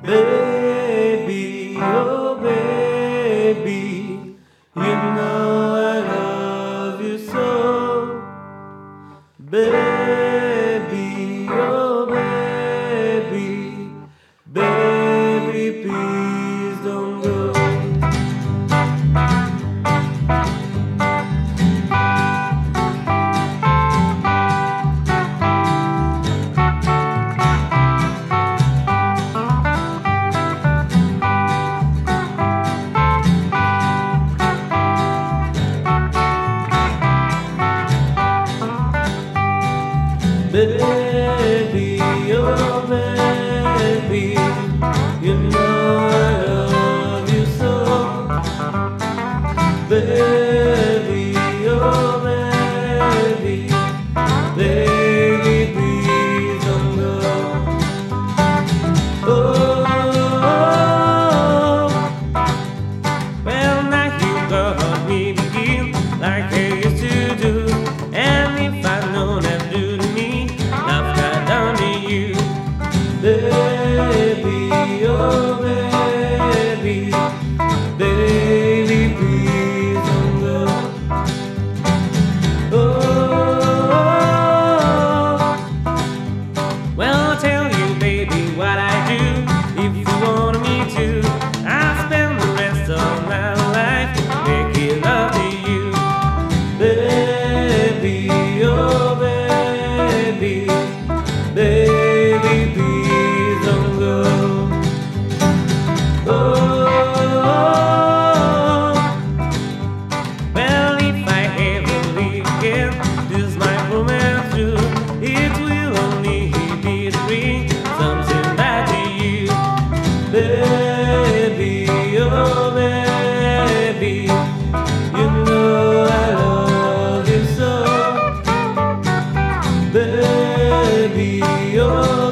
Baby, oh baby, you know I love you so. Baby, oh baby, baby, please don't go. Baby, oh baby, you know I love you so. Baby, oh baby, baby, please don't go. Oh, well now you got me begin like they used to do. And if I know that do to me, baby, oh baby, baby, please don't go. Oh, well, I'll tell you, baby, what I do. If you want me to, I'll spend the rest of my life making love to you. Baby, oh baby, baby, please don't go. Oh, well, if I ever leave again, this might romance through. It will only be to bring something back to you. Baby, oh baby, you know I love you so. Baby, oh